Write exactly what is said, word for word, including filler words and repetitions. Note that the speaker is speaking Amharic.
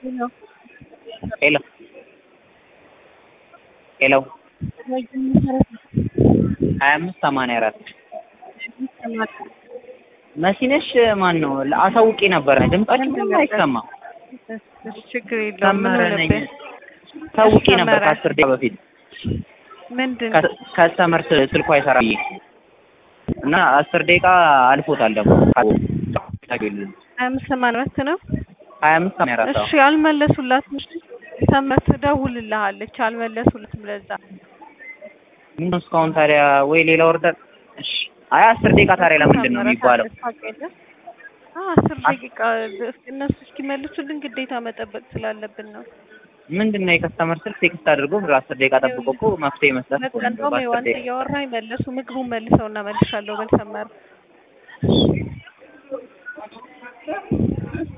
Hello. Hello. ሀያ አምስት ሰማንያ አራት መሲነሽ ማን ነው? አሳውቄ ነበር ድምጻችሁ ምንም አይሰማም። ችግር የለውም። ምን ሆነብኝ? ታውቂ ነበር ከአስር ደቂቃ በፊት ምንድን ከስተመር ስልኩ አይሰራም እና አስር ደቂቃ አልፎታል ደግሞ ሀያ አምስት ሰማንያ አራት ነው። ሀያ አምስት ሰማንያ አራት እሺ አልመለሱላትም። ሰመት ደውልልሃለች አልመለሱላትም። ለዛ ምን ነው እስካሁን ታዲያ ወይ ሌላ ኦርደር? እሺ አይ አስር ደቂቃ ታዲያ ለምንድን ነው የሚባለው? አስር ደቂቃ እነሱ እስኪመልሱልን ግዴታ መጠበቅ ስላለብን ነው። ምንድነው የከስተመር ስልክ ቴክስት አድርጎ አስር ደቂቃ ጠብቆ እኮ መፍትሄ መስጠት እኮ ነው። በቃ ነው ዋንት እያወራኝ መለሱ። ምግቡን መልሰውና መልሻለሁ በል ሰመር